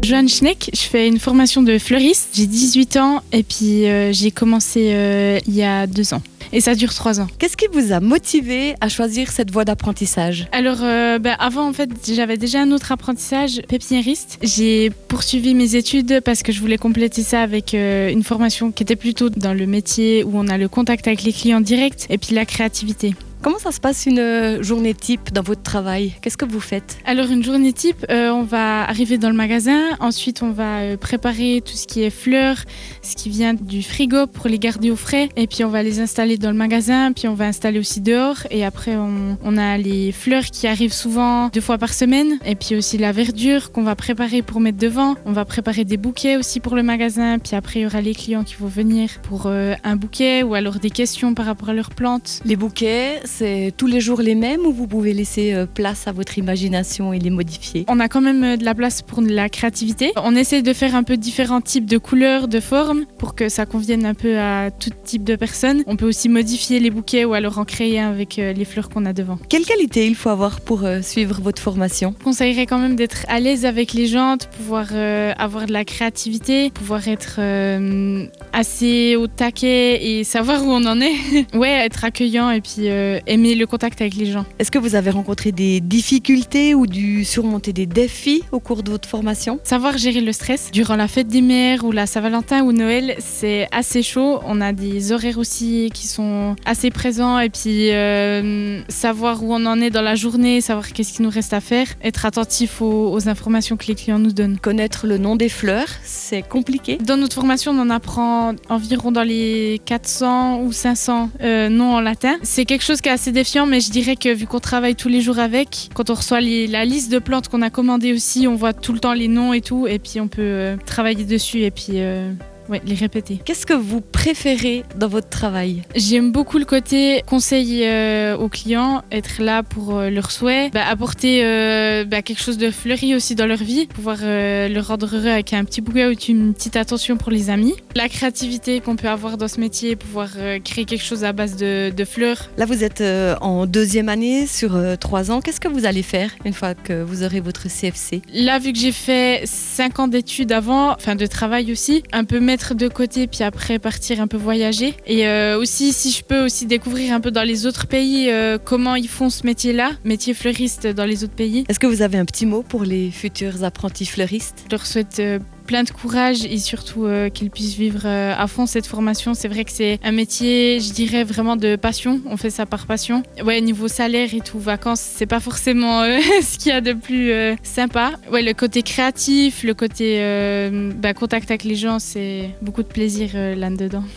Joanne Schneck, je fais une formation de fleuriste. J'ai 18 ans et puis j'ai commencé il y a 2 ans. Et ça dure 3 ans. Qu'est-ce qui vous a motivé à choisir cette voie d'apprentissage? Alors, avant, en fait, j'avais déjà un autre apprentissage, pépiniériste. J'ai poursuivi mes études parce que je voulais compléter ça avec une formation qui était plutôt dans le métier où on a le contact avec les clients direct et puis la créativité. Comment ça se passe une journée type dans votre travail? Qu'est-ce que vous faites? Alors une journée type, on va arriver dans le magasin, ensuite on va préparer tout ce qui est fleurs, ce qui vient du frigo pour les garder au frais, et puis on va les installer dans le magasin, puis on va installer aussi dehors, et après on a les fleurs qui arrivent souvent 2 fois par semaine, et puis aussi la verdure qu'on va préparer pour mettre devant. On va préparer des bouquets aussi pour le magasin, puis après il y aura les clients qui vont venir pour un bouquet ou alors des questions par rapport à leurs plantes. Les bouquets, c'est tous les jours les mêmes ou vous pouvez laisser place à votre imagination et les modifier? On a quand même de la place pour de la créativité. On essaie de faire un peu différents types de couleurs, de formes pour que ça convienne un peu à tout type de personnes. On peut aussi modifier les bouquets ou alors en créer un avec les fleurs qu'on a devant. Quelle qualité il faut avoir pour suivre votre formation? Je conseillerais quand même d'être à l'aise avec les gens, de pouvoir avoir de la créativité, pouvoir être assez au taquet et savoir où on en est. Ouais, être accueillant et puis aimer le contact avec les gens. Est-ce que vous avez rencontré des difficultés ou dû surmonter des défis au cours de votre formation? Savoir gérer le stress. Durant la fête des mères ou la Saint-Valentin ou Noël, c'est assez chaud. On a des horaires aussi qui sont assez présents et puis savoir où on en est dans la journée, savoir qu'est-ce qu'il nous reste à faire, être attentif aux informations que les clients nous donnent. Connaître le nom des fleurs, c'est compliqué? Dans notre formation, on en apprend environ dans les 400 ou 500 noms en latin. C'est quelque chose qui est assez défiant, mais je dirais que vu qu'on travaille tous les jours avec, quand on reçoit la liste de plantes qu'on a commandées aussi, on voit tout le temps les noms et tout, et puis on peut travailler dessus et puis les répéter. Qu'est-ce que vous préférez dans votre travail? J'aime beaucoup le côté conseil aux clients, être là pour leurs souhaits, apporter quelque chose de fleuri aussi dans leur vie, pouvoir leur rendre heureux avec un petit bouquet ou une petite attention pour les amis. La créativité qu'on peut avoir dans ce métier, pouvoir créer quelque chose à base de fleurs. Là, vous êtes en 2e année sur 3 ans. Qu'est-ce que vous allez faire une fois que vous aurez votre CFC? Là, vu que j'ai fait 5 ans d'études avant, enfin de travail aussi, un peu mettre de côté puis après partir un peu voyager et aussi si je peux aussi découvrir un peu dans les autres pays comment ils font ce métier fleuriste dans les autres pays. Est-ce que vous avez un petit mot pour les futurs apprentis fleuristes? Je leur souhaite plein de courage et surtout qu'ils puissent vivre à fond cette formation. C'est vrai que c'est un métier, je dirais, vraiment de passion. On fait ça par passion. Ouais, niveau salaire et tout, vacances, c'est pas forcément ce qu'il y a de plus sympa. Ouais, le côté créatif, le côté contact avec les gens, c'est beaucoup de plaisir là-dedans.